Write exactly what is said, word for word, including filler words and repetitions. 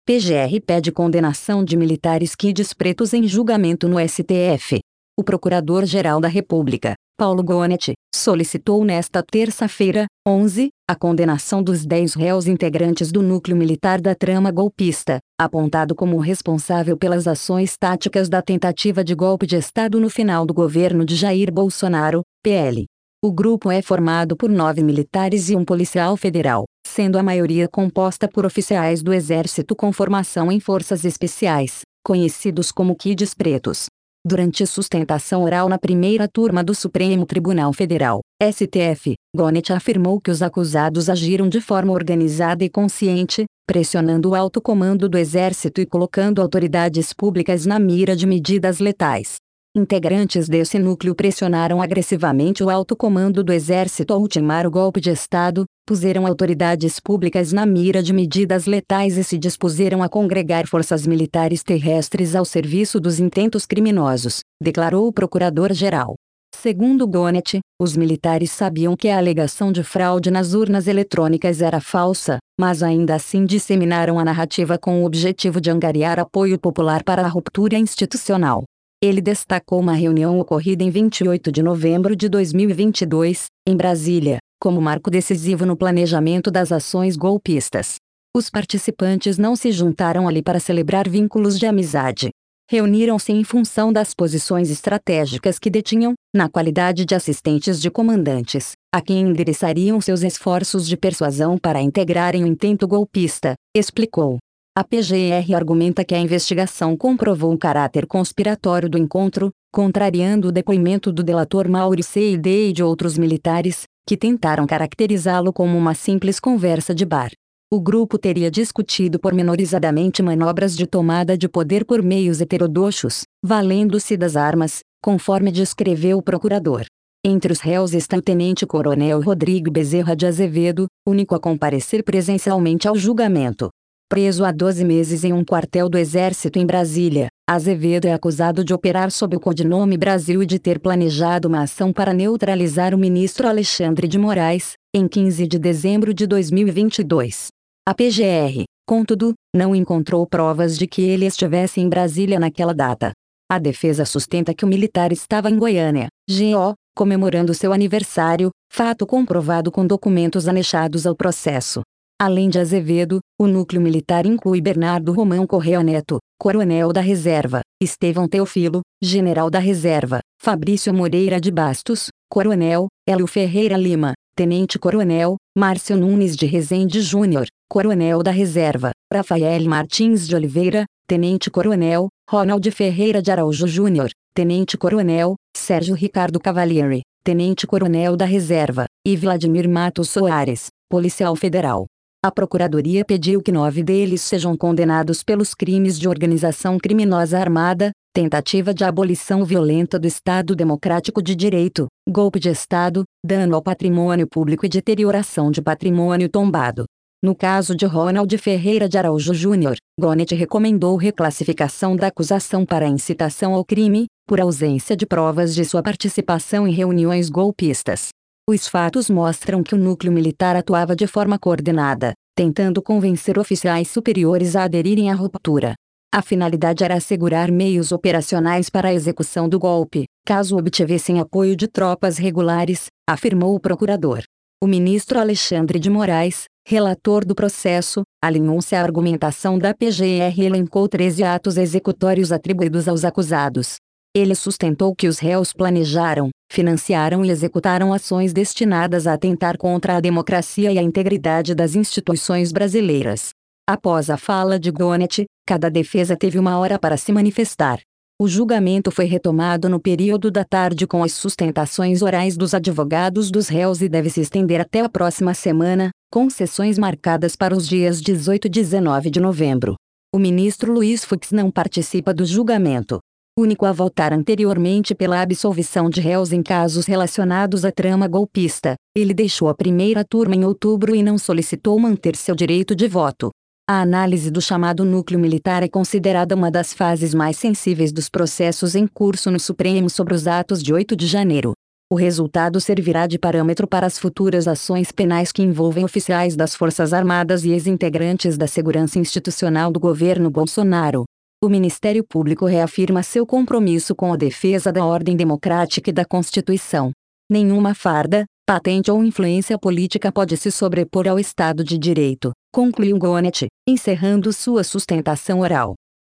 P G R pede condenação de militares Kids pretos em julgamento no S T F. O Procurador-Geral da República, Paulo Gonet, solicitou nesta terça-feira, onze, a condenação dos dez réus integrantes do núcleo militar da trama golpista, apontado como responsável pelas ações táticas da tentativa de golpe de Estado no final do governo de Jair Bolsonaro, P L. O grupo é formado por nove militares e um policial federal, sendo a maioria composta por oficiais do Exército com formação em forças especiais, conhecidos como Kids pretos. Durante sustentação oral na primeira turma do Supremo Tribunal Federal, S T F, Gonet afirmou que os acusados agiram de forma organizada e consciente, pressionando o alto comando do Exército e colocando autoridades públicas na mira de medidas letais. Integrantes desse núcleo pressionaram agressivamente o alto comando do Exército a ultimar o golpe de Estado, puseram autoridades públicas na mira de medidas letais e se dispuseram a congregar forças militares terrestres ao serviço dos intentos criminosos, declarou o Procurador-Geral. Segundo Gonet, os militares sabiam que a alegação de fraude nas urnas eletrônicas era falsa, mas ainda assim disseminaram a narrativa com o objetivo de angariar apoio popular para a ruptura institucional. Ele destacou uma reunião ocorrida em vinte e oito de novembro de dois mil e vinte e dois, em Brasília, como marco decisivo no planejamento das ações golpistas. Os participantes não se juntaram ali para celebrar vínculos de amizade. Reuniram-se em função das posições estratégicas que detinham, na qualidade de assistentes de comandantes, a quem endereçariam seus esforços de persuasão para integrarem o intento golpista, explicou. A P G R argumenta que a investigação comprovou o caráter conspiratório do encontro, contrariando o depoimento do delator Mauro C I D e de outros militares, que tentaram caracterizá-lo como uma simples conversa de bar. O grupo teria discutido pormenorizadamente manobras de tomada de poder por meios heterodoxos, valendo-se das armas, conforme descreveu o procurador. Entre os réus está o tenente-coronel Rodrigo Bezerra de Azevedo, único a comparecer presencialmente ao julgamento. Preso há doze meses em um quartel do Exército em Brasília, Azevedo é acusado de operar sob o codinome Brasil e de ter planejado uma ação para neutralizar o ministro Alexandre de Moraes, em quinze de dezembro de dois mil e vinte e dois. A P G R, contudo, não encontrou provas de que ele estivesse em Brasília naquela data. A defesa sustenta que o militar estava em Goiânia, G O, comemorando seu aniversário, fato comprovado com documentos anexados ao processo. Além de Azevedo, o núcleo militar inclui Bernardo Romão Correa Neto, coronel da reserva, Estevão Teofilo, general da reserva, Fabrício Moreira de Bastos, coronel, Hélio Ferreira Lima, tenente-coronel, Márcio Nunes de Rezende Júnior, coronel da reserva, Rafael Martins de Oliveira, tenente-coronel, Ronald Ferreira de Araújo Júnior, tenente-coronel, Sérgio Ricardo Cavalieri, tenente-coronel da reserva, e Vladimir Matos Soares, policial federal. A Procuradoria pediu que nove deles sejam condenados pelos crimes de organização criminosa armada, tentativa de abolição violenta do Estado Democrático de Direito, golpe de Estado, dano ao patrimônio público e deterioração de patrimônio tombado. No caso de Ronald Ferreira de Araújo Júnior, Gonet recomendou reclassificação da acusação para incitação ao crime, por ausência de provas de sua participação em reuniões golpistas. Os fatos mostram que o núcleo militar atuava de forma coordenada, tentando convencer oficiais superiores a aderirem à ruptura. A finalidade era assegurar meios operacionais para a execução do golpe, caso obtivessem apoio de tropas regulares, afirmou o procurador. O ministro Alexandre de Moraes, relator do processo, alinhou-se à argumentação da P G R e elencou treze atos executórios atribuídos aos acusados. Ele sustentou que os réus planejaram, financiaram e executaram ações destinadas a atentar contra a democracia e a integridade das instituições brasileiras. Após a fala de Gonet, cada defesa teve uma hora para se manifestar. O julgamento foi retomado no período da tarde com as sustentações orais dos advogados dos réus e deve se estender até a próxima semana, com sessões marcadas para os dias dezoito e dezenove de novembro. O ministro Luiz Fux não participa do julgamento. Único a votar anteriormente pela absolvição de réus em casos relacionados à trama golpista, ele deixou a primeira turma em outubro e não solicitou manter seu direito de voto. A análise do chamado núcleo militar é considerada uma das fases mais sensíveis dos processos em curso no Supremo sobre os atos de oito de janeiro. O resultado servirá de parâmetro para as futuras ações penais que envolvem oficiais das Forças Armadas e ex-integrantes da segurança institucional do governo Bolsonaro. O Ministério Público reafirma seu compromisso com a defesa da ordem democrática e da Constituição. Nenhuma farda, patente ou influência política pode se sobrepor ao Estado de Direito, concluiu Gonet, encerrando sua sustentação oral.